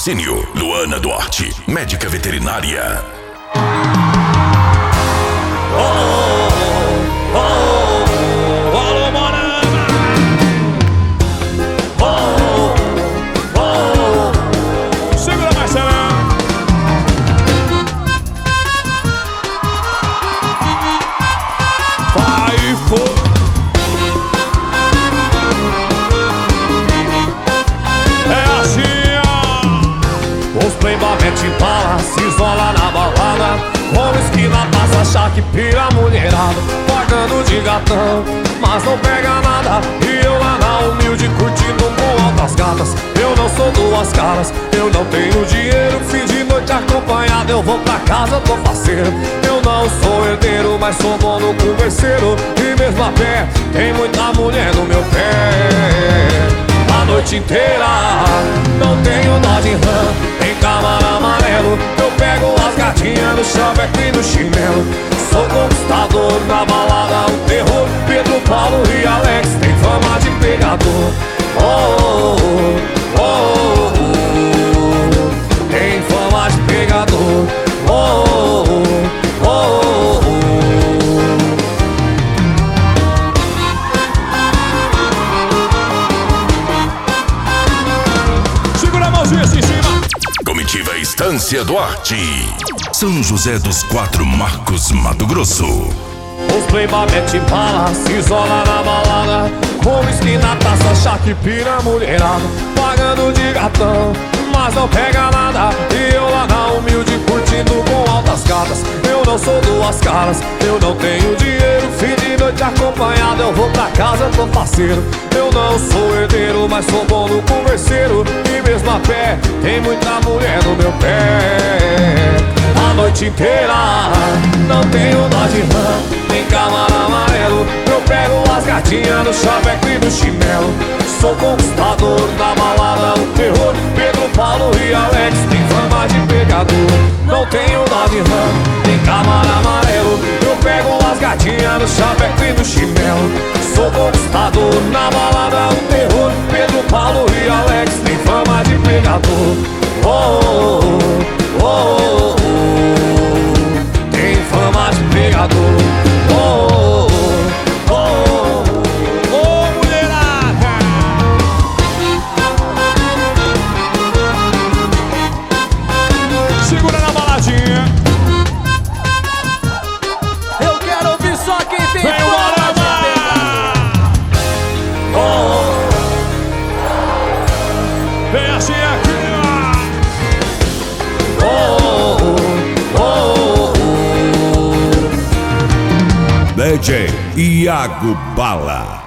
Patrocínio Luana Duarte, médica veterinária. Segura, Marcelão. Vai, foi. Os playboy mete bala, se isola na balada, com esquina passa, chá que pira a mulherada, pagando de gatão, mas não pega nada. E eu lá na humilde curtindo com altas gatas. Eu não sou duas caras, eu não tenho dinheiro. Fim de noite acompanhado, eu vou pra casa, tô faceiro. Eu não sou herdeiro, mas sou bom no converseiro. E mesmo a pé, tem muita mulher no meu pé. A noite inteira, não tenho dó de rã, tem Camaro amarelo. Eu pego as gatinhas no chaveco e no chinelo. Sou conquistador, na balada um terror. Pedro, Paulo e Alex tem fama de pegador. Oh, oh, oh, oh. Tem fama de pegador. Oh, oh, oh, oh. Assim em cima. Comitiva Estância Duarte, São José dos Quatro Marcos, Mato Grosso. Os playboy mete bala, se isola na balada, com whisky na taça, chá que pira a mulherada, pagando de gatão, mas não pega nada. E eu lá na humilde curtindo com altas gatas. Eu não sou duas caras, eu não tenho dinheiro. Fim de noite acompanhado, eu vou pra casa, tô parceiro. Eu não sou herdeiro, mas sou bom no converseiro. E mesmo a pé, tem muita mulher no meu pé. A noite inteira, não tenho dó de rã, tem Camaro amarelo. Eu pego as gatinhas no chaveco e no chinelo. Sou conquistador, na balada um terror. Pedro, Paulo e Alex tem fama de pegador. Não tenho dó de rã, tem Camaro amarelo. Eu pego as gatinhas no chaveco e no chinelo. Sou conquistador, na balada um terror. Pedro, Paulo e Alex tem fama de pegador. Oh, oh, oh, oh. Tem fama de pegador. Oh, oh, oh, oh, mulherada. Segura na baladinha. Eu quero ouvir só quem tem Vem fama de vem assim aqui, ó. DJ Iago Bala.